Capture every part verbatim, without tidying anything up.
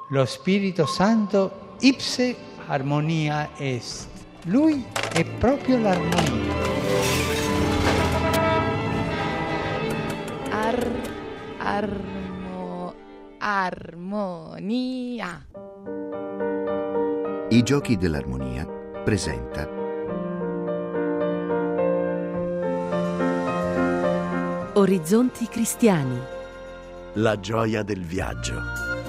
lo Spirito Santo ipse armonia est. Lui è proprio l'armonia. Ar, armo, armonia. I Giochi dell'Armonia presenta Orizzonti cristiani. La gioia del viaggio.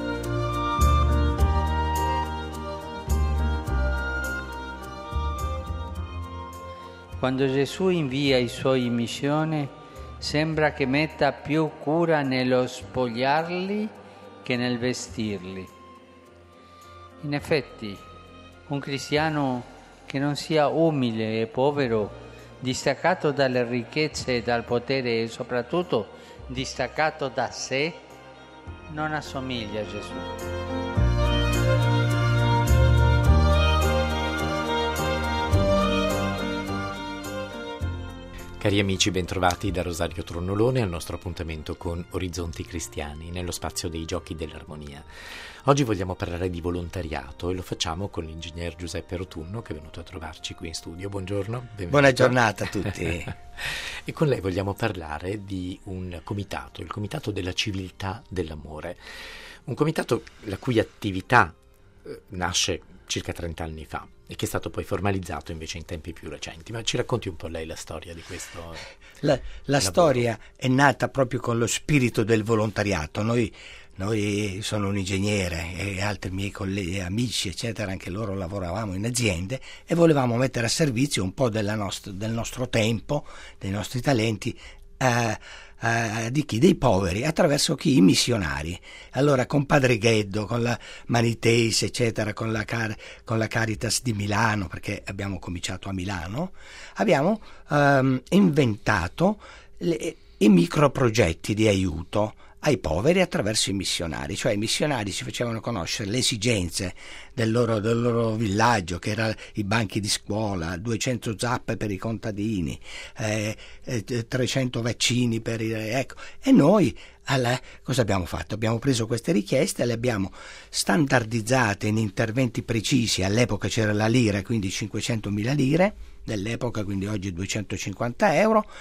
Quando Gesù invia i suoi in missione, sembra che metta più cura nello spogliarli che nel vestirli. In effetti, un cristiano che non sia umile e povero, distaccato dalle ricchezze e dal potere e soprattutto distaccato da sé, non assomiglia a Gesù. Cari amici, bentrovati da Rosario Tronnolone al nostro appuntamento con Orizzonti Cristiani, nello spazio dei Giochi dell'Armonia. Oggi vogliamo parlare di volontariato e lo facciamo con l'ingegner Giuseppe Rotunno, che è venuto a trovarci qui in studio. Buongiorno. Benvenuto. Buona giornata a tutti. E con lei vogliamo parlare di un comitato, il Comitato della Civiltà dell'Amore. Un comitato la cui attività eh, nasce circa trenta anni fa e che è stato poi formalizzato invece in tempi più recenti. Ma ci racconti un po' lei la storia di questo? La, la storia è nata proprio con lo spirito del volontariato. Noi, noi sono un ingegnere e altri miei colleghi, amici, eccetera, anche loro lavoravamo in aziende e volevamo mettere a servizio un po' della nost- del nostro tempo, dei nostri talenti, eh, Uh, di chi? Dei poveri, attraverso chi? I missionari. Allora con Padre Gheddo, con la Maniteis, eccetera, con la, Car- con la Caritas di Milano, perché abbiamo cominciato a Milano, abbiamo um, inventato le, i microprogetti di aiuto ai poveri attraverso i missionari. Cioè i missionari ci facevano conoscere le esigenze del loro, del loro villaggio, che erano i banchi di scuola, duecento zappe per i contadini, eh, eh, trecento vaccini per i, ecco. E noi alla, cosa abbiamo fatto? Abbiamo preso queste richieste e le abbiamo standardizzate in interventi precisi. All'epoca c'era la lira, quindi cinquecentomila lire dell'epoca, quindi oggi duecentocinquanta euro.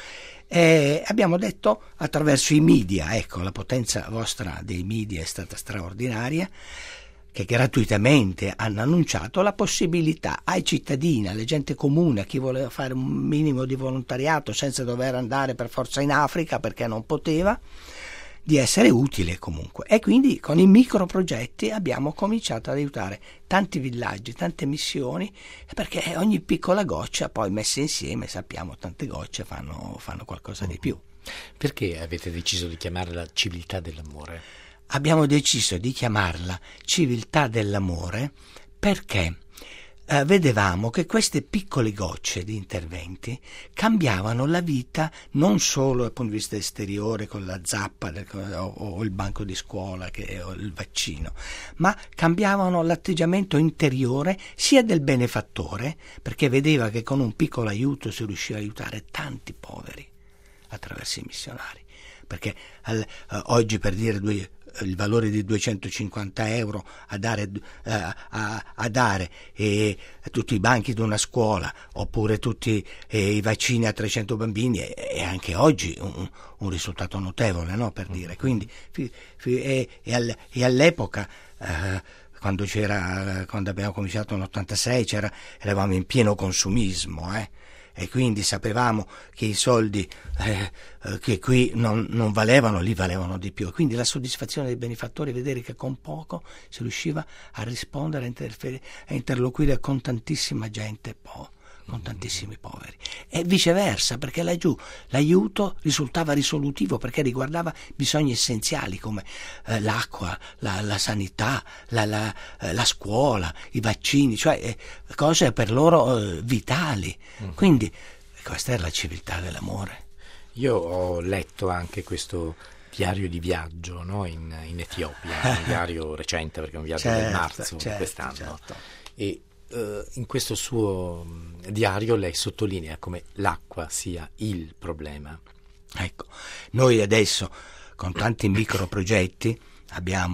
E abbiamo detto attraverso i media, ecco, la potenza vostra dei media è stata straordinaria, che gratuitamente hanno annunciato la possibilità ai cittadini, alle gente comune, a chi voleva fare un minimo di volontariato senza dover andare per forza in Africa perché non poteva, di essere utile comunque. E quindi con i microprogetti abbiamo cominciato ad aiutare tanti villaggi, tante missioni, perché ogni piccola goccia poi messa insieme, sappiamo, tante gocce fanno, fanno qualcosa di più. Perché avete deciso di chiamarla Civiltà dell'Amore? Abbiamo deciso di chiamarla Civiltà dell'Amore perché eh, vedevamo che queste piccole gocce di interventi cambiavano la vita non solo dal punto di vista esteriore con la zappa del, o, o il banco di scuola che, o il vaccino, ma cambiavano l'atteggiamento interiore sia del benefattore, perché vedeva che con un piccolo aiuto si riusciva a aiutare tanti poveri attraverso i missionari, perché al, eh, oggi, per dire due il valore di duecentocinquanta euro a dare, eh, a, a dare eh, tutti i banchi di una scuola oppure tutti eh, i vaccini a trecento bambini è, è anche oggi un, un risultato notevole, no? Per dire, quindi fi, fi, e, e, all, e all'epoca eh, quando c'era quando abbiamo cominciato nell'ottantasei c'era, eravamo in pieno consumismo, eh? E quindi sapevamo che i soldi eh, che qui non, non valevano, lì valevano di più. E quindi la soddisfazione dei benefattori, vedere che con poco si riusciva a rispondere, a, interfer- a interloquire con tantissima gente, po- con tantissimi poveri. E viceversa, perché laggiù l'aiuto risultava risolutivo, perché riguardava bisogni essenziali come eh, l'acqua, la, la sanità, la, la, eh, la scuola, i vaccini, cioè eh, cose per loro eh, vitali. Mm. Quindi questa è la civiltà dell'amore. Io ho letto anche questo diario di viaggio, no? in, in Etiopia, un diario recente perché è un viaggio certo, del marzo certo, di quest'anno. Certo. E Uh, in questo suo diario lei sottolinea come l'acqua sia il problema. Ecco, noi adesso con tanti microprogetti abbiamo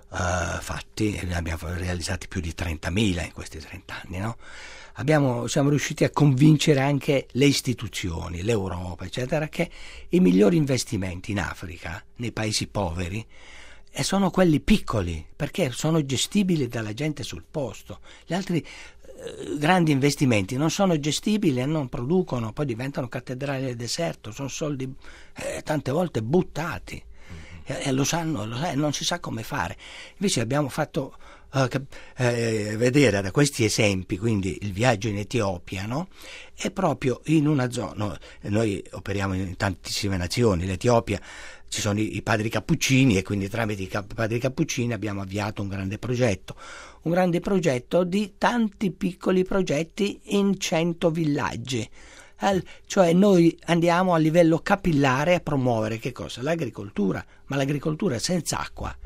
uh, fatti, ne abbiamo realizzati più di trentamila in questi trenta anni, no? Abbiamo, siamo riusciti a convincere anche le istituzioni, l'Europa, eccetera, che i migliori investimenti in Africa, nei paesi poveri, e sono quelli piccoli, perché sono gestibili dalla gente sul posto. Gli altri eh, grandi investimenti non sono gestibili e non producono, poi diventano cattedrali del deserto, sono soldi eh, tante volte buttati, mm-hmm. e, e lo sanno, lo, eh, non si sa come fare. Invece abbiamo fatto uh, che, eh, vedere da questi esempi, quindi il viaggio in Etiopia, no? È proprio in una zona, noi operiamo in tantissime nazioni, l'Etiopia, ci sono i, i padri cappuccini, e quindi tramite i cap- padri cappuccini abbiamo avviato un grande progetto, un grande progetto di tanti piccoli progetti in cento villaggi. Al, cioè noi andiamo a livello capillare a promuovere che cosa? L'agricoltura, ma l'agricoltura senza acqua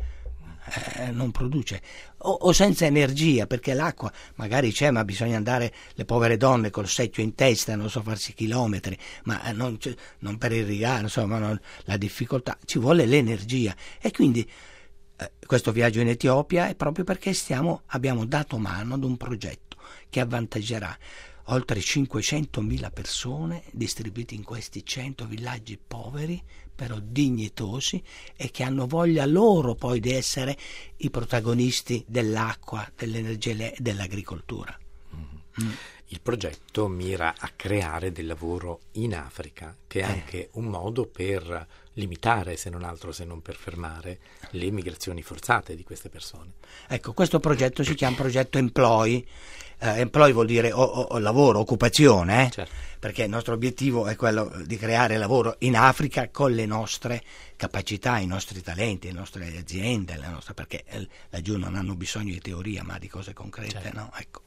eh, non produce, o, o senza energia, perché l'acqua magari c'è, ma bisogna andare, le povere donne col secchio in testa, non so, farsi chilometri, ma non, non per irrigare, insomma, non, la difficoltà, ci vuole l'energia. E quindi eh, questo viaggio in Etiopia è proprio perché stiamo, abbiamo dato mano ad un progetto che avvantaggerà oltre cinquecentomila persone distribuite in questi cento villaggi poveri, però dignitosi, e che hanno voglia loro poi di essere i protagonisti dell'acqua, dell'energia e dell'agricoltura. Mm. Mm. Il progetto mira a creare del lavoro in Africa, che è eh. anche un modo per limitare, se non altro, se non per fermare, le migrazioni forzate di queste persone. Ecco, questo progetto si chiama progetto Employ. Uh, employ vuol dire o, o, o lavoro, occupazione, eh? Certo. Perché il nostro obiettivo è quello di creare lavoro in Africa con le nostre capacità, i nostri talenti, le nostre aziende, le nostre, perché eh, laggiù non hanno bisogno di teoria ma di cose concrete, certo. No? Ecco.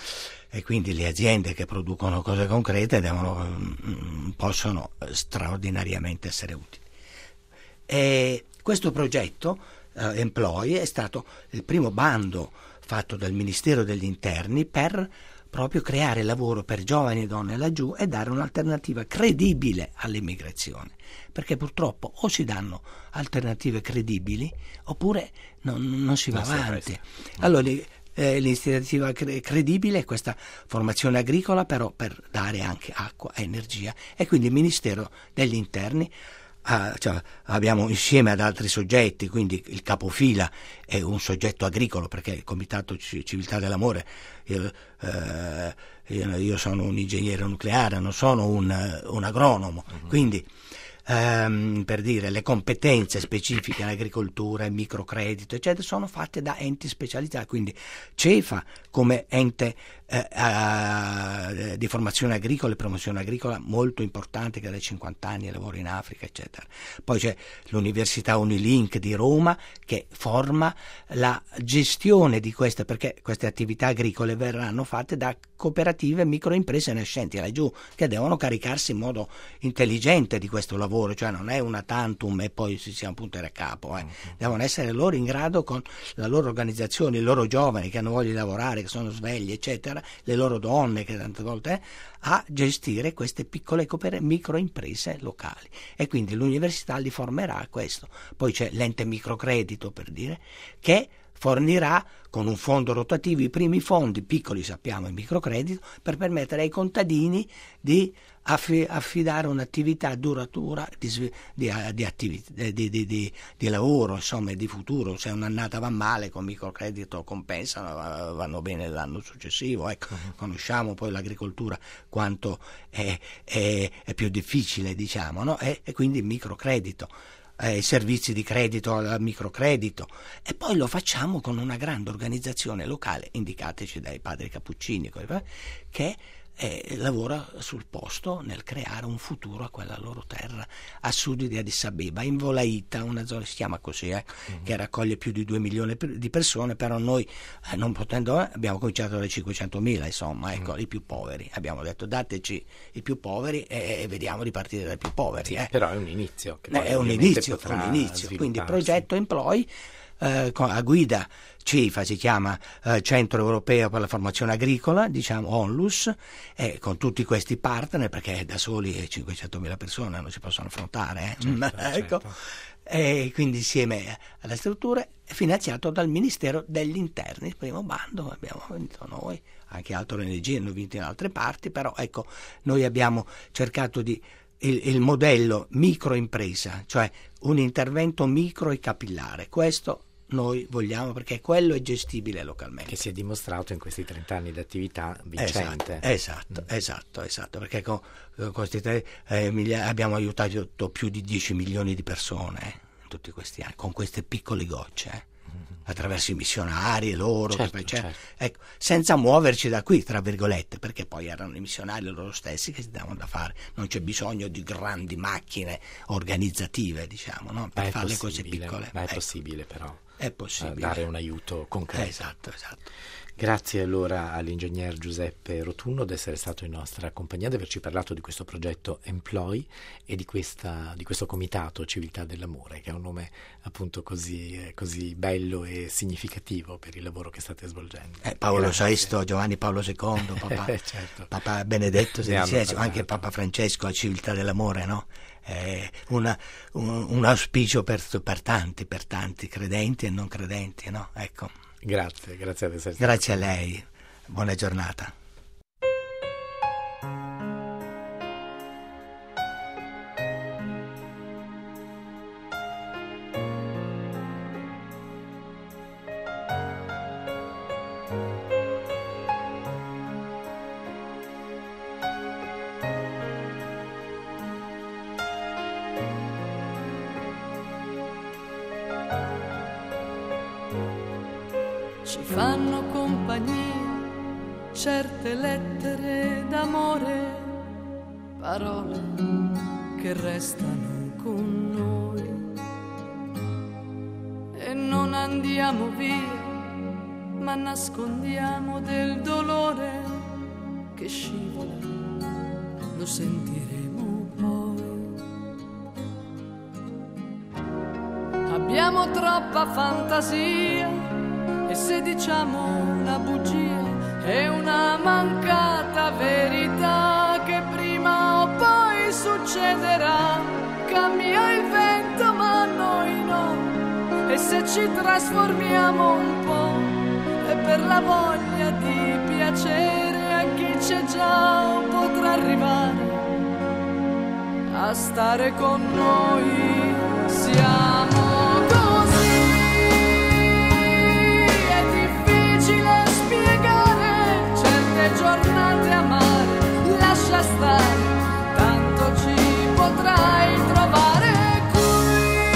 E quindi le aziende che producono cose concrete devono, mh, possono straordinariamente essere utili. E questo progetto uh, Employ è stato il primo bando fatto dal Ministero degli Interni per proprio creare lavoro per giovani e donne laggiù e dare un'alternativa credibile all'immigrazione, perché purtroppo o si danno alternative credibili oppure non, non si va non avanti. Allora eh, l'iniziativa cre- credibile è questa formazione agricola, però per dare anche acqua e energia, e quindi il Ministero degli Interni Ah, cioè, abbiamo insieme ad altri soggetti, quindi il capofila è un soggetto agricolo, perché il Comitato Civiltà dell'Amore, io, eh, io, io sono un ingegnere nucleare, non sono un, un agronomo, uh-huh. quindi ehm, per dire, le competenze specifiche in agricoltura, in microcredito, eccetera, sono fatte da enti specializzati, quindi CEFA come ente eh, eh, di formazione agricola e promozione agricola molto importante, che da cinquanta anni lavora in Africa, eccetera. Poi c'è l'Università Unilink di Roma che forma la gestione di queste, perché queste attività agricole verranno fatte da cooperative e microimprese nascenti laggiù, che devono caricarsi in modo intelligente di questo lavoro, cioè non è una tantum e poi si sia un punto a capo, eh. devono essere loro in grado, con la loro organizzazione, i loro giovani che hanno voglia di lavorare, che sono svegli, eccetera, le loro donne che tante volte eh, a gestire queste piccole cooper- microimprese locali, e quindi l'università li formerà questo. Poi c'è l'ente microcredito, per dire, che fornirà con un fondo rotativo i primi fondi, piccoli sappiamo, il microcredito, per permettere ai contadini di affi- affidare un'attività duratura di, di, di, attività, di, di, di, di lavoro, insomma, di futuro. Se un'annata va male, con microcredito compensano, vanno bene l'anno successivo. Ecco, uh-huh. Conosciamo poi l'agricoltura quanto è, è, è più difficile, diciamo, no? E, e quindi il microcredito. Eh, servizi di credito al microcredito, e poi lo facciamo con una grande organizzazione locale, indicateci dai padri cappuccini, che eh, lavora sul posto nel creare un futuro a quella loro terra a sud di Addis Abeba, in Volaita, una zona si chiama così, eh, uh-huh. che raccoglie più di due milioni di persone, però noi eh, non potendo eh, abbiamo cominciato dai cinquecentomila, insomma, ecco, uh-huh. i più poveri, abbiamo detto dateci i più poveri e, e vediamo di partire dai più poveri. Sì, eh. però è un inizio, che eh, è un inizio, un inizio. Quindi il progetto Employ eh, a guida CEFA, si chiama eh, Centro Europeo per la Formazione Agricola, diciamo ONLUS, e con tutti questi partner, perché da soli cinquecentomila persone non si possono affrontare, eh? certo, ecco. certo. e quindi insieme alle strutture è finanziato dal Ministero degli Interni, il primo bando abbiamo vinto noi, anche altre O N G hanno vinto in altre parti, però ecco, noi abbiamo cercato di il, il modello microimpresa, cioè un intervento micro e capillare, questo noi vogliamo, perché quello è gestibile localmente. Che si è dimostrato in questi trenta anni di attività vincente. Esatto, esatto, mm. esatto, esatto, perché con, con questi tre eh, miglia- abbiamo aiutato più di dieci milioni di persone eh, in tutti questi anni, con queste piccole gocce, eh, mm-hmm. attraverso i missionari e loro, certo, che, certo. Ecco, senza muoverci da qui, tra virgolette, perché poi erano i missionari loro stessi che si davano da fare, non c'è bisogno di grandi macchine organizzative, diciamo, no? Per fare le cose piccole. Ma è ecco. possibile però. È possibile dare un aiuto concreto. Esatto, esatto. Grazie allora all'ingegner Giuseppe Rotunno di essere stato in nostra compagnia, di averci parlato di questo progetto Employ e di, questa, di questo comitato Civiltà dell'Amore, che è un nome appunto così, così bello e significativo per il lavoro che state svolgendo. Eh, Paolo sesto, Giovanni Paolo secondo, Papa, certo. Papa Benedetto sedicesimo, anche Papa Francesco, la Civiltà dell'Amore, no? È una, un, un auspicio per, per tanti, per tanti credenti e non credenti, no? Ecco. Grazie, grazie ad essere stato. Grazie a lei, buona giornata. Ci fanno compagnia certe lettere d'amore, parole che restano con noi. E non andiamo via, ma nascondiamo del dolore che scivola, lo sentiremo poi. Abbiamo troppa fantasia, e se diciamo una bugia è una mancata verità che prima o poi succederà. Cambia il vento ma noi no, e se ci trasformiamo un po' è per la voglia di piacere a chi c'è già, potrà arrivare a stare con noi. Siamo giornate amare, lascia stare, tanto ci potrai trovare qui,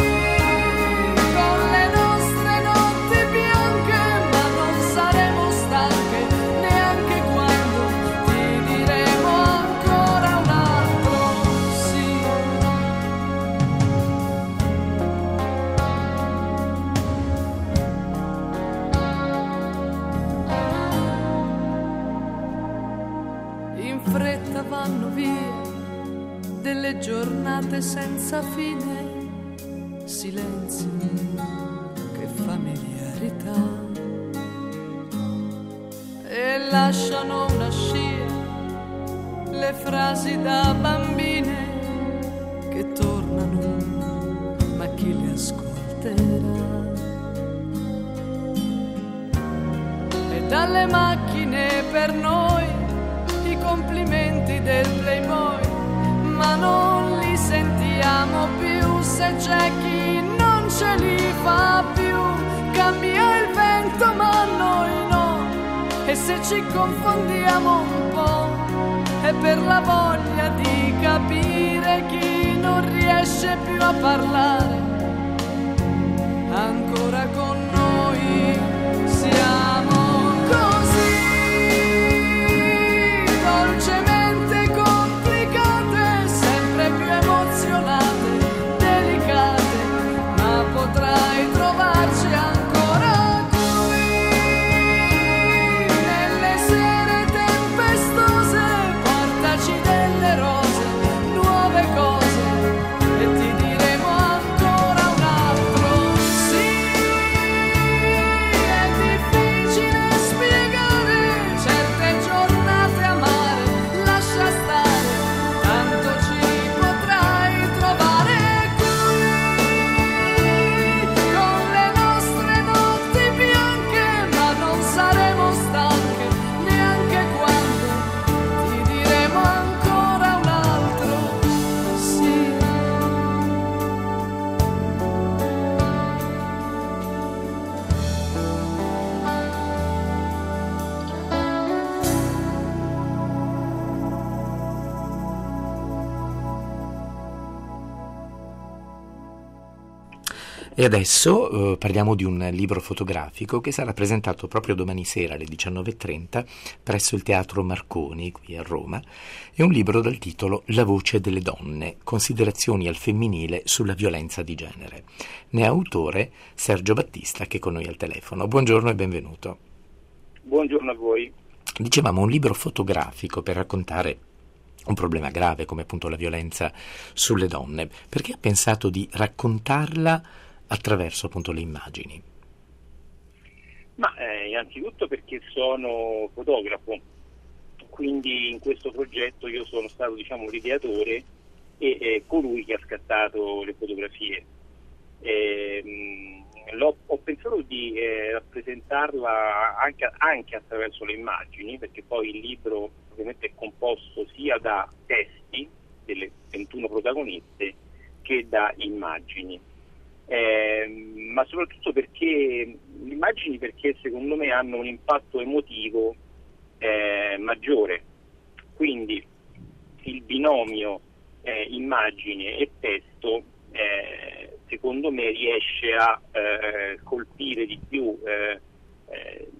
con le nostre notti bianche, ma non saremo stanche neanche quando ti diremo ancora un altro sì. In fretta vanno via delle giornate senza fine, silenzi, che familiarità, e lasciano una scia le frasi da bambine che tornano, ma chi le ascolterà? E dalle macchine per noi i complimenti del Playboy, ma non li sentiamo più se c'è chi non ce li fa più. Cambia il vento ma noi no, e se ci confondiamo un po' è per la voglia di capire chi non riesce più a parlare ancora con noi. Siamo così dolcemente complicate, sempre più emozionate, delicate, ma potrai trovarci ancora qui, nelle sere tempestose, portaci delle rose, nuove cose, e ti diremo ancora un altro sì. E adesso eh, parliamo di un libro fotografico che sarà presentato proprio domani sera alle diciannove e trenta presso il Teatro Marconi, qui a Roma. È un libro dal titolo La voce delle donne, considerazioni al femminile sulla violenza di genere. Ne è autore Sergio Battista, che è con noi al telefono. Buongiorno e benvenuto. Buongiorno a voi. Dicevamo, un libro fotografico per raccontare un problema grave come appunto la violenza sulle donne. Perché ha pensato di raccontarla attraverso appunto le immagini? Ma eh, innanzitutto perché sono fotografo, quindi in questo progetto io sono stato, diciamo, l'ideatore e eh, colui che ha scattato le fotografie. Eh, mh, l'ho, ho pensato di eh, rappresentarla anche, anche attraverso le immagini, perché poi il libro ovviamente è composto sia da testi delle ventuno protagoniste che da immagini. Eh, ma soprattutto perché le immagini, perché secondo me hanno un impatto emotivo eh, maggiore, quindi il binomio eh, immagini e testo eh, secondo me riesce a eh, colpire di più eh, eh,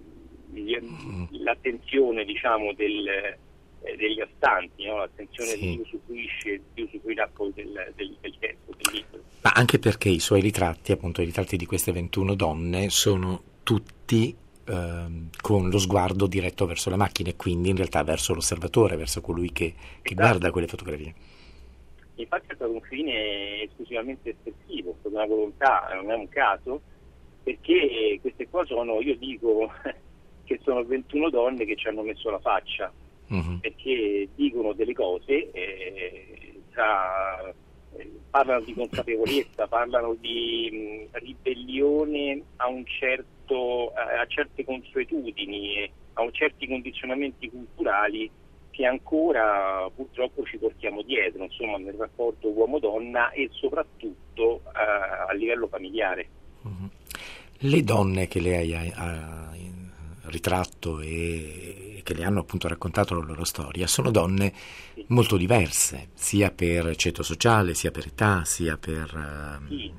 l'attenzione, diciamo, del, eh, degli astanti, no? L'attenzione sì. di più usufruisce, più usufruirà poi del, del, del testo, del libro. Ma anche perché i suoi ritratti, appunto i ritratti di queste ventuno donne, sono tutti eh, con lo sguardo diretto verso la macchina e quindi in realtà verso l'osservatore, verso colui che, che esatto. guarda quelle fotografie. Infatti è stato un fine esclusivamente espressivo, è stata una volontà, non è un caso, perché queste qua sono, io dico che sono ventuno donne che ci hanno messo la faccia, uh-huh. perché dicono delle cose, eh, tra, eh, parlano di consapevolezza, parlano di mh, ribellione a un certo, a, a certe consuetudini, a un certi condizionamenti culturali che ancora purtroppo ci portiamo dietro, insomma, nel rapporto uomo-donna e soprattutto uh, a livello familiare. Uh-huh. Le donne che lei ha, ha ritratto e che le hanno appunto raccontato la loro storia sono donne sì. molto diverse, sia per ceto sociale, sia per età, sia per... Uh... Sì.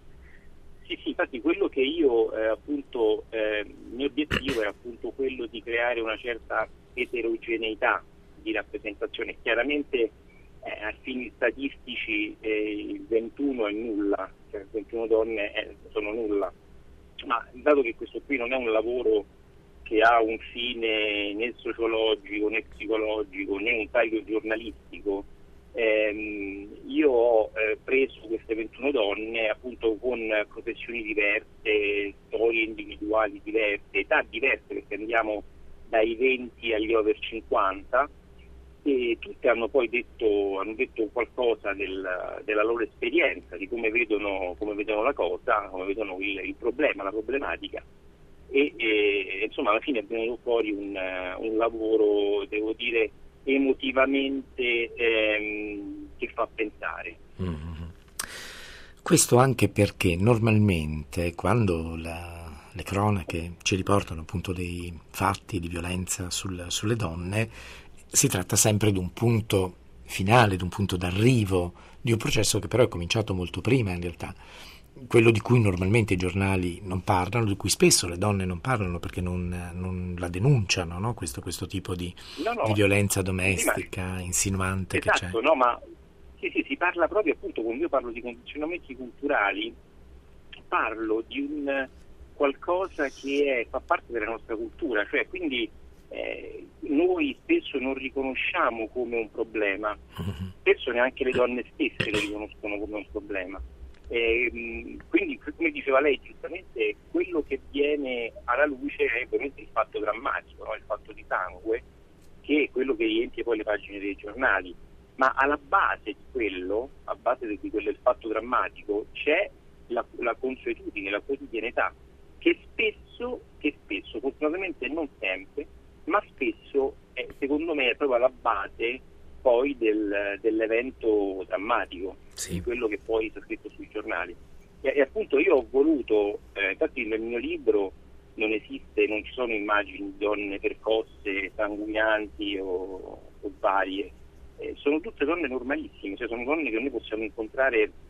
sì, sì, infatti quello che io eh, appunto, eh, il mio obiettivo è appunto quello di creare una certa eterogeneità di rappresentazione. Chiaramente eh, a fini statistici eh, il ventuno è nulla, cioè ventuno donne eh, sono nulla, ma dato che questo qui non è un lavoro che ha un fine né sociologico né psicologico né un taglio giornalistico, ehm, io ho eh, preso queste ventuno donne appunto con professioni diverse, storie individuali diverse, età diverse, perché andiamo dai venti agli over cinquanta, e tutte hanno poi detto, hanno detto qualcosa del, della loro esperienza, di come vedono, come vedono la cosa, come vedono il, il problema, la problematica. E, e insomma alla fine è venuto fuori un, un lavoro, devo dire, emotivamente ehm, che fa pensare. Mm-hmm. Questo anche perché normalmente quando la, le cronache ci riportano appunto dei fatti di violenza sul, sulle donne, si tratta sempre di un punto finale, di un punto d'arrivo, di un processo che però è cominciato molto prima in realtà. Quello di cui normalmente i giornali non parlano, di cui spesso le donne non parlano perché non, non la denunciano, no? questo, questo tipo di, no, no. di violenza domestica, sì, ma... insinuante esatto, che c'è. No, ma sì, sì, si parla proprio, appunto, quando io parlo di condizionamenti culturali, parlo di un qualcosa che è, fa parte della nostra cultura, cioè quindi eh, noi spesso non riconosciamo come un problema, uh-huh. spesso neanche le donne stesse lo riconoscono come un problema. Eh, quindi, come diceva lei giustamente, quello che viene alla luce è ovviamente il fatto drammatico, no? Il fatto di sangue, che è quello che riempie poi le pagine dei giornali, ma alla base di quello, a base di quello del fatto drammatico, c'è la, la consuetudine, la quotidianità, che spesso, che spesso, fortunatamente non sempre, ma spesso è, secondo me è proprio alla base poi del, dell'evento drammatico, sì. di quello che poi sta scritto sui giornali. E, e appunto io ho voluto, eh, infatti nel mio libro non esiste, non ci sono immagini di donne percosse, sanguinanti o, o varie, eh, sono tutte donne normalissime, cioè sono donne che noi possiamo incontrare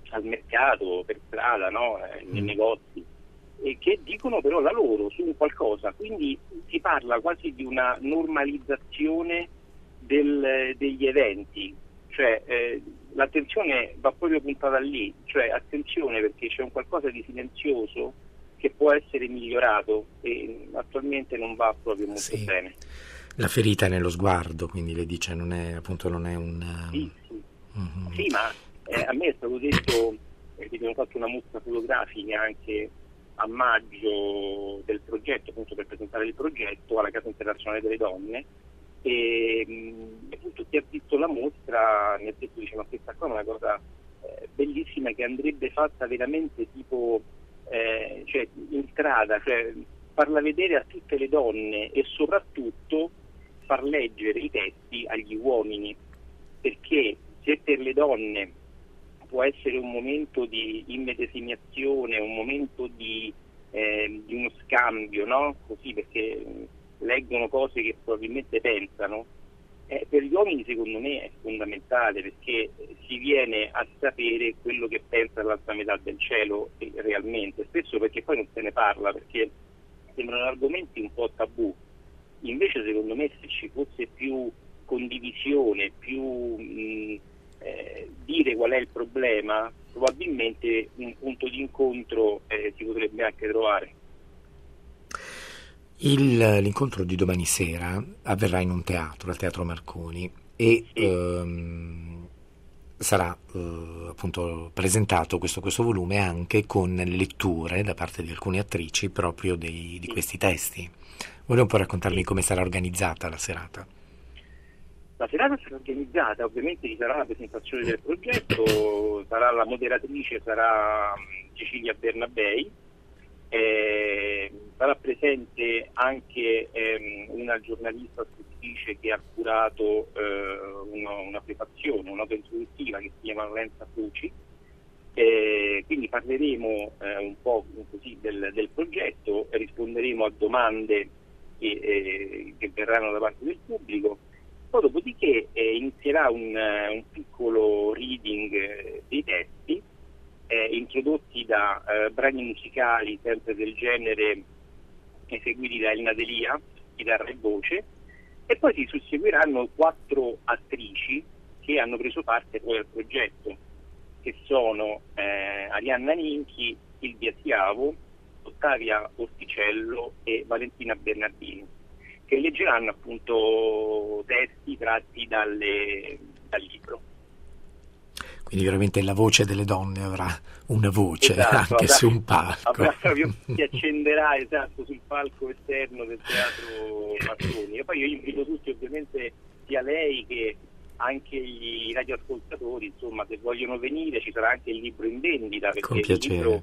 al mercato, per strada, no? eh, nei mm. negozi, e che dicono però la loro su un qualcosa, quindi si parla quasi di una normalizzazione del, degli eventi, cioè eh, l'attenzione va proprio puntata lì, cioè attenzione perché c'è un qualcosa di silenzioso che può essere migliorato e attualmente non va proprio molto sì. bene. La ferita è nello sguardo, quindi le dice, non è appunto non è un... Sì, sì. Mm-hmm. Sì, ma eh, a me è stato detto eh, che abbiamo fatto una mostra fotografica anche a maggio del progetto, appunto per presentare il progetto alla Casa Internazionale delle Donne, e mh, appunto chi ha visto la mostra mi ha detto, dice, ma questa qua è una cosa eh, bellissima che andrebbe fatta veramente tipo eh, cioè in strada, cioè farla vedere a tutte le donne e soprattutto far leggere i testi agli uomini, perché se per le donne può essere un momento di immedesimazione, un momento di, eh, di uno scambio, no? Così, perché leggono cose che probabilmente pensano, eh, per gli uomini secondo me è fondamentale, perché si viene a sapere quello che pensa l'altra metà del cielo eh, realmente, spesso perché poi non se ne parla, perché sembrano argomenti un po' tabù. Invece secondo me se ci fosse più condivisione, più mh, eh, dire qual è il problema, probabilmente un punto di incontro eh, si potrebbe anche trovare. Il, l'incontro di domani sera avverrà in un teatro, al Teatro Marconi, e sì. ehm, sarà eh, appunto presentato questo, questo volume anche con letture da parte di alcune attrici proprio dei, di questi testi. Vuole un po' raccontarmi come sarà organizzata la serata? La serata sarà organizzata, ovviamente ci sarà la presentazione del progetto, sarà la moderatrice, sarà Cecilia Bernabei, eh, sarà presente anche ehm, una giornalista scrittrice che ha curato eh, una, una prefazione, una nota introduttiva che si chiama Lorenza Fuci, eh, quindi parleremo eh, un po' così del, del progetto, risponderemo a domande che, eh, che verranno da parte del pubblico. Poi dopodiché eh, inizierà un, uh, un piccolo reading eh, dei testi eh, introdotti da eh, brani musicali sempre del genere eseguiti da Elena Delia, chitarra e voce, e poi si susseguiranno quattro attrici che hanno preso parte poi al progetto, che sono eh, Arianna Ninchi, Silvia Siavo, Ottavia Orticello e Valentina Bernardini, che leggeranno appunto testi tratti dalle, dal libro. Quindi veramente la voce delle donne avrà una voce, esatto, anche avrà, su un palco. Avrà, si accenderà esatto sul palco esterno del Teatro Marconi. E poi io invito tutti, ovviamente sia lei che anche i radioascoltatori, insomma, se vogliono venire ci sarà anche il libro in vendita, perché il libro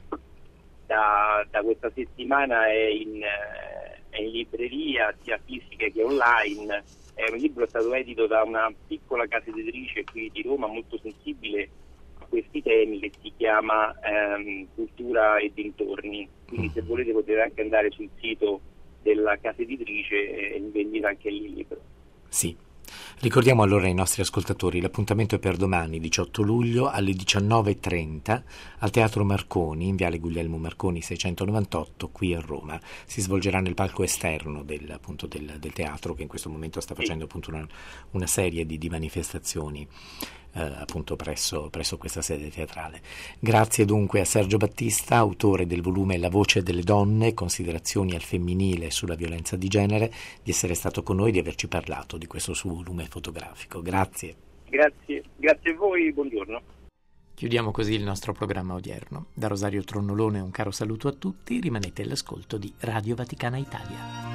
da, da questa settimana è in... è in libreria sia fisica che online. È un libro stato edito da una piccola casa editrice qui di Roma molto sensibile a questi temi, che si chiama ehm, Cultura e dintorni, quindi se volete potete anche andare sul sito della casa editrice e in vendita anche il libro. Sì. Ricordiamo allora ai nostri ascoltatori l'appuntamento è per domani diciotto luglio alle diciannove e trenta al Teatro Marconi in Viale Guglielmo Marconi seicentonovantotto qui a Roma. Si svolgerà nel palco esterno del, appunto, del, del teatro, che in questo momento sta facendo appunto una, una serie di, di manifestazioni eh, appunto presso, presso questa sede teatrale. Grazie dunque a Sergio Battista, autore del volume La voce delle donne, considerazioni al femminile sulla violenza di genere, di essere stato con noi, di averci parlato di questo suo volume fotografico. Grazie. Grazie, grazie a voi, buongiorno. Chiudiamo così il nostro programma odierno. Da Rosario Tronnolone un caro saluto a tutti, rimanete all'ascolto di Radio Vaticana Italia.